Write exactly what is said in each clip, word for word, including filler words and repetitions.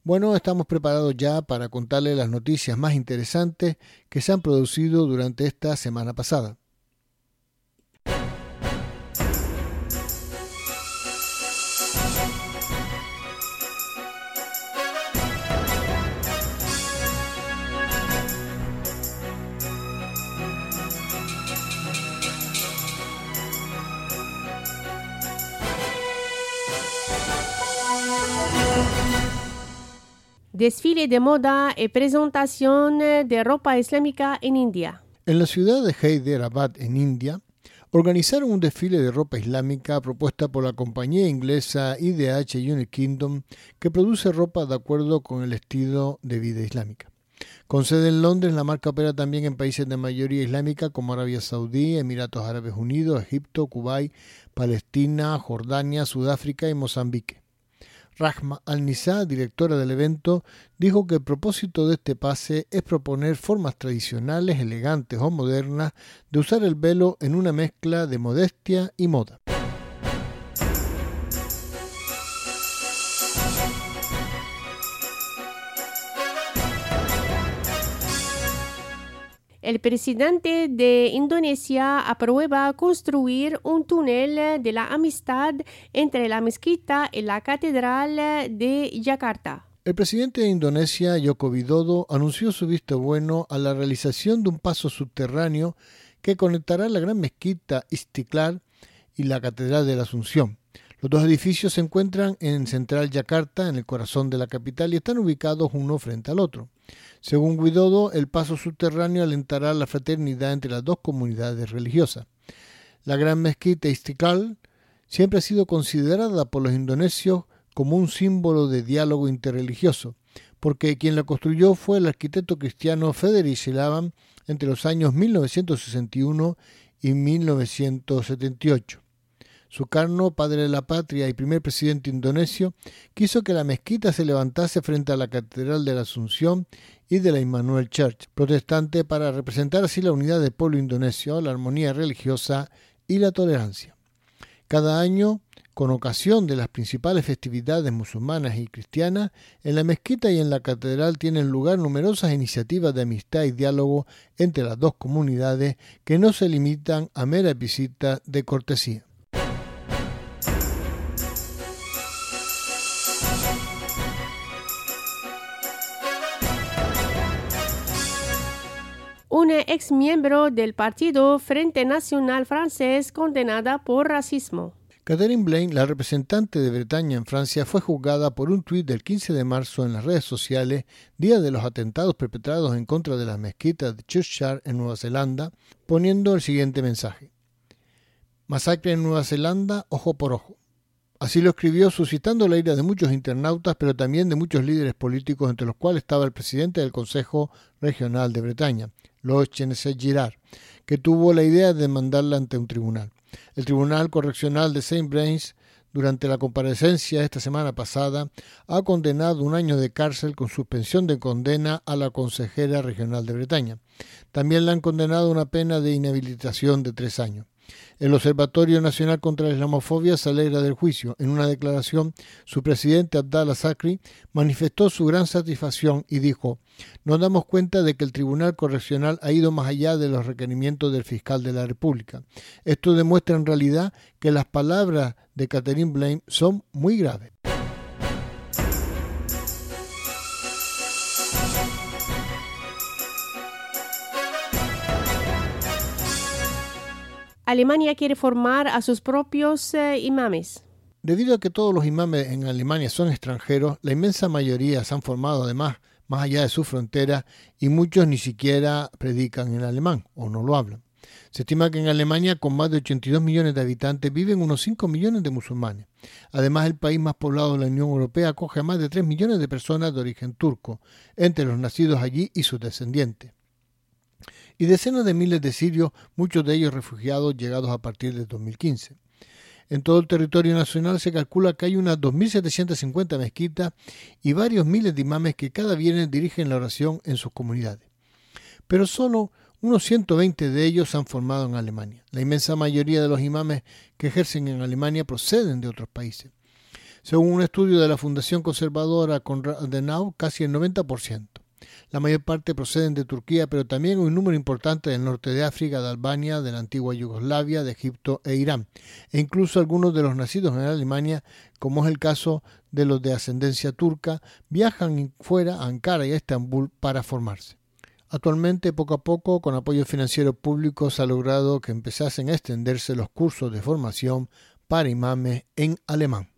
Bueno, estamos preparados ya para contarles las noticias más interesantes que se han producido durante esta semana pasada. Desfile de moda y presentación de ropa islámica en India. En la ciudad de Hyderabad, en India, organizaron un desfile de ropa islámica propuesta por la compañía inglesa I D H United Kingdom, que produce ropa de acuerdo con el estilo de vida islámica. Con sede en Londres, la marca opera también en países de mayoría islámica como Arabia Saudí, Emiratos Árabes Unidos, Egipto, Kuwait, Palestina, Jordania, Sudáfrica y Mozambique. Rahma Al-Nisa, directora del evento, dijo que el propósito de este pase es proponer formas tradicionales, elegantes o modernas de usar el velo en una mezcla de modestia y moda. El presidente de Indonesia aprueba construir un túnel de la amistad entre la mezquita y la catedral de Yakarta. El presidente de Indonesia, Joko Widodo, anunció su visto bueno a la realización de un paso subterráneo que conectará la gran mezquita Istiqlal y la catedral de la Asunción. Los dos edificios se encuentran en Central Yakarta, en el corazón de la capital, y están ubicados uno frente al otro. Según Widodo, el paso subterráneo alentará la fraternidad entre las dos comunidades religiosas. La gran mezquita Istiqlal siempre ha sido considerada por los indonesios como un símbolo de diálogo interreligioso, porque quien la construyó fue el arquitecto cristiano Frederick Laban entre los años mil novecientos sesenta y uno y mil novecientos setenta y ocho. Sukarno, padre de la patria y primer presidente indonesio, quiso que la mezquita se levantase frente a la Catedral de la Asunción y de la Immanuel Church, protestante, para representar así la unidad del pueblo indonesio, la armonía religiosa y la tolerancia. Cada año, con ocasión de las principales festividades musulmanas y cristianas, en la mezquita y en la catedral tienen lugar numerosas iniciativas de amistad y diálogo entre las dos comunidades que no se limitan a meras visitas de cortesía. Una ex miembro del Partido Frente Nacional francés condenada por racismo. Catherine Blaine, la representante de Bretaña en Francia, fue juzgada por un tuit del quince de marzo en las redes sociales, día de los atentados perpetrados en contra de las mezquitas de Christchurch en Nueva Zelanda, poniendo el siguiente mensaje: masacre en Nueva Zelanda, ojo por ojo. Así lo escribió, suscitando la ira de muchos internautas, pero también de muchos líderes políticos, entre los cuales estaba el presidente del Consejo Regional de Bretaña, Lord Kenneth Girard, que tuvo la idea de demandarla ante un tribunal. El Tribunal Correccional de Saint Brice, durante la comparecencia esta semana pasada, ha condenado un año de cárcel con suspensión de condena a la consejera regional de Bretaña. También le han condenado una pena de inhabilitación de tres años. El Observatorio Nacional contra la Islamofobia se alegra del juicio. En una declaración, su presidente Abdallah Sakri manifestó su gran satisfacción y dijo: nos damos cuenta de que el Tribunal Correccional ha ido más allá de los requerimientos del fiscal de la República. Esto demuestra en realidad que las palabras de Catherine Blaine son muy graves. Alemania quiere formar a sus propios eh, imames. Debido a que todos los imames en Alemania son extranjeros, la inmensa mayoría se han formado además más allá de sus fronteras y muchos ni siquiera predican en alemán o no lo hablan. Se estima que en Alemania, con más de ochenta y dos millones de habitantes, viven unos cinco millones de musulmanes. Además, el país más poblado de la Unión Europea acoge a más de tres millones de personas de origen turco, entre los nacidos allí y sus descendientes. Y decenas de miles de sirios, muchos de ellos refugiados llegados a partir de dos mil quince. En todo el territorio nacional se calcula que hay unas dos mil setecientas cincuenta mezquitas y varios miles de imames que cada viernes dirigen la oración en sus comunidades. Pero solo unos ciento veinte de ellos se han formado en Alemania. La inmensa mayoría de los imames que ejercen en Alemania proceden de otros países. Según un estudio de la Fundación Conservadora Konrad Adenauer, casi el noventa por ciento. La mayor parte proceden de Turquía, pero también un número importante del norte de África, de Albania, de la antigua Yugoslavia, de Egipto e Irán, e incluso algunos de los nacidos en Alemania, como es el caso de los de ascendencia turca, viajan fuera a Ankara y a Estambul para formarse. Actualmente, poco a poco, con apoyo financiero público, se ha logrado que empezasen a extenderse los cursos de formación para imames en alemán.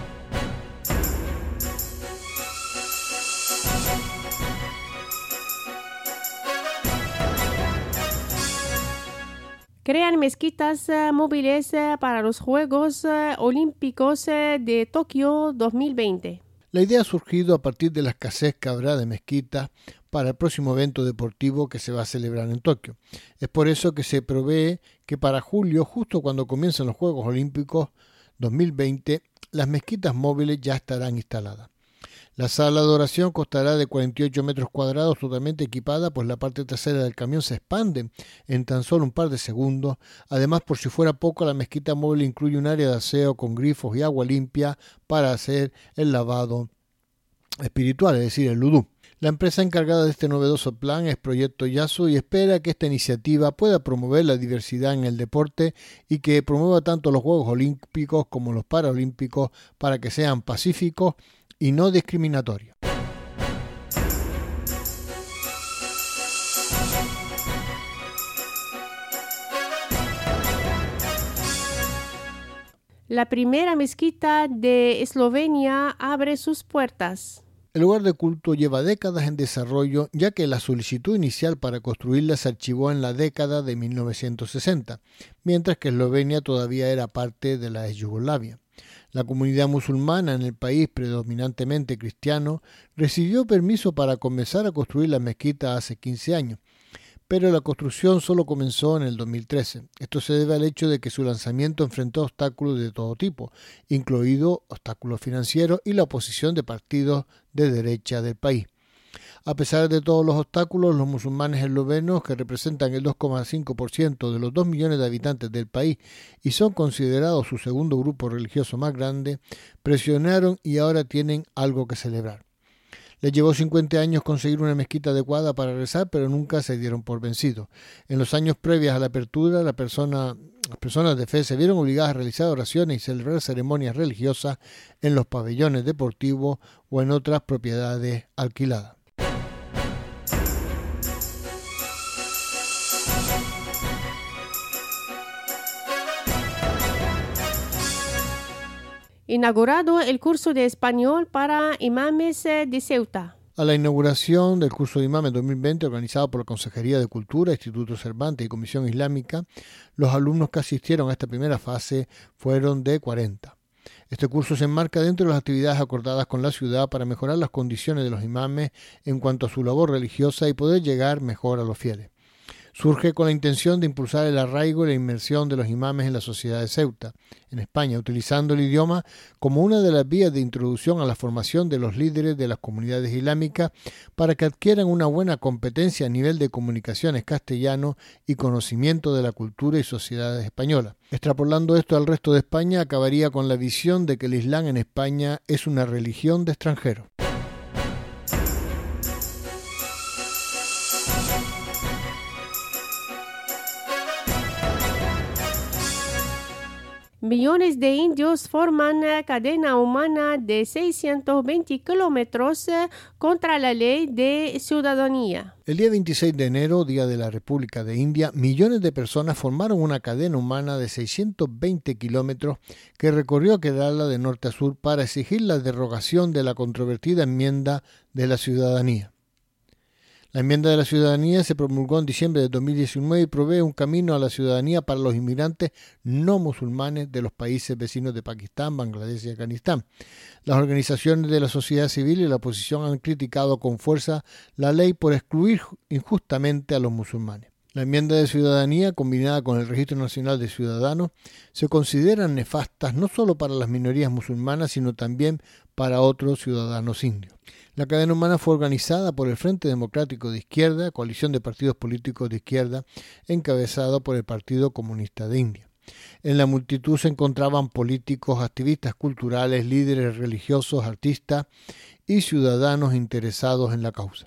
Crean mezquitas uh, móviles uh, para los Juegos uh, Olímpicos uh, de Tokio dos mil veinte. La idea ha surgido a partir de la escasez que habrá de mezquitas para el próximo evento deportivo que se va a celebrar en Tokio. Es por eso que se prevé que para julio, justo cuando comiencen los Juegos Olímpicos dos mil veinte, las mezquitas móviles ya estarán instaladas. La sala de oración constará de cuarenta y ocho metros cuadrados totalmente equipada, pues la parte trasera del camión se expande en tan solo un par de segundos. Además, por si fuera poco, la mezquita móvil incluye un área de aseo con grifos y agua limpia para hacer el lavado espiritual, es decir, el vudú. La empresa encargada de este novedoso plan es Proyecto Yasu y espera que esta iniciativa pueda promover la diversidad en el deporte y que promueva tanto los Juegos Olímpicos como los Paralímpicos para que sean pacíficos y no discriminatorios. La primera mezquita de Eslovenia abre sus puertas. El lugar de culto lleva décadas en desarrollo, ya que la solicitud inicial para construirla se archivó en la década de mil novecientos sesenta, mientras que Eslovenia todavía era parte de la ex Yugoslavia. La comunidad musulmana en el país, predominantemente cristiano, recibió permiso para comenzar a construir la mezquita hace quince años, pero la construcción solo comenzó en el dos mil trece. Esto se debe al hecho de que su lanzamiento enfrentó obstáculos de todo tipo, incluidos obstáculos financieros y la oposición de partidos de derecha del país. A pesar de todos los obstáculos, los musulmanes eslovenos, que representan el dos coma cinco por ciento de los dos millones de habitantes del país y son considerados su segundo grupo religioso más grande, presionaron y ahora tienen algo que celebrar. Les llevó cincuenta años conseguir una mezquita adecuada para rezar, pero nunca se dieron por vencidos. En los años previos a la apertura, la persona, las personas de fe se vieron obligadas a realizar oraciones y celebrar ceremonias religiosas en los pabellones deportivos o en otras propiedades alquiladas. Inaugurado el curso de español para imames de Ceuta. A la inauguración del curso de imames dos mil veinte, organizado por la Consejería de Cultura, Instituto Cervantes y Comisión Islámica, los alumnos que asistieron a esta primera fase fueron de cuarenta. Este curso se enmarca dentro de las actividades acordadas con la ciudad para mejorar las condiciones de los imames en cuanto a su labor religiosa y poder llegar mejor a los fieles. Surge con la intención de impulsar el arraigo y la inmersión de los imames en la sociedad de Ceuta, en España, utilizando el idioma como una de las vías de introducción a la formación de los líderes de las comunidades islámicas para que adquieran una buena competencia a nivel de comunicaciones castellano y conocimiento de la cultura y sociedades españolas. Extrapolando esto al resto de España, acabaría con la visión de que el Islam en España es una religión de extranjeros. Millones de indios forman cadena humana de seiscientos veinte kilómetros contra la ley de ciudadanía. El día veintiséis de enero, Día de la República de India, millones de personas formaron una cadena humana de seiscientos veinte kilómetros que recorrió Kerala de norte a sur para exigir la derogación de la controvertida enmienda de la ciudadanía. La enmienda de la ciudadanía se promulgó en diciembre de dos mil diecinueve y provee un camino a la ciudadanía para los inmigrantes no musulmanes de los países vecinos de Pakistán, Bangladesh y Afganistán. Las organizaciones de la sociedad civil y la oposición han criticado con fuerza la ley por excluir injustamente a los musulmanes. La enmienda de ciudadanía, combinada con el Registro Nacional de Ciudadanos, se consideran nefastas no solo para las minorías musulmanas, sino también para otros ciudadanos indios. La cadena humana fue organizada por el Frente Democrático de Izquierda, coalición de partidos políticos de izquierda, encabezado por el Partido Comunista de India. En la multitud se encontraban políticos, activistas culturales, líderes religiosos, artistas y ciudadanos interesados en la causa.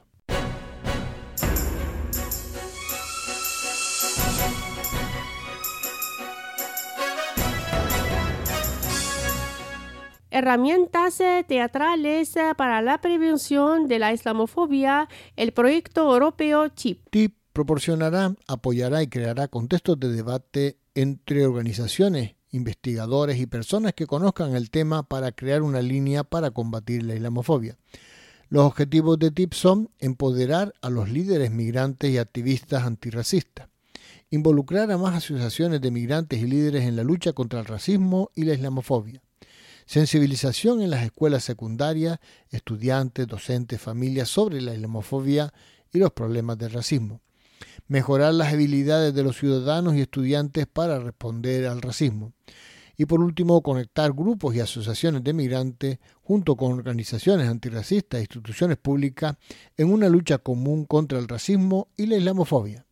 Herramientas teatrales para la prevención de la islamofobia, el proyecto europeo CHIP. CHIP proporcionará, apoyará y creará contextos de debate entre organizaciones, investigadores y personas que conozcan el tema para crear una línea para combatir la islamofobia. Los objetivos de CHIP son empoderar a los líderes migrantes y activistas antirracistas, involucrar a más asociaciones de migrantes y líderes en la lucha contra el racismo y la islamofobia, sensibilización en las escuelas secundarias, estudiantes, docentes, familias sobre la islamofobia y los problemas del racismo, mejorar las habilidades de los ciudadanos y estudiantes para responder al racismo. Y por último, conectar grupos y asociaciones de migrantes junto con organizaciones antirracistas e instituciones públicas en una lucha común contra el racismo y la islamofobia.